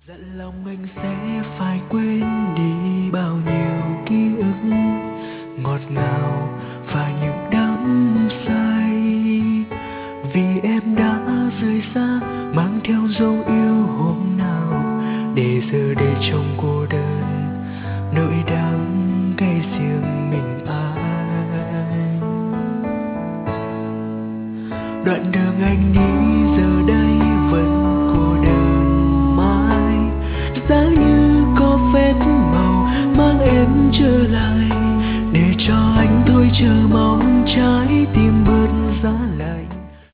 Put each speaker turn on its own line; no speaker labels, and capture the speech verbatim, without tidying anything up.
Dặn lòng anh sẽ phải quên đi bao nhiêu ký ức ngọt ngào và những đắm say, vì em đã rời xa mang theo dấu yêu hôm nào, để giờ đây trong cô đơn nỗi đắng cay riêng mình ai. Đoạn đường anh đi giờ đây vẫn cô đơn mãi, giá như có phép màu mang em trở lại, để cho anh thôi chờ mong trái tim bước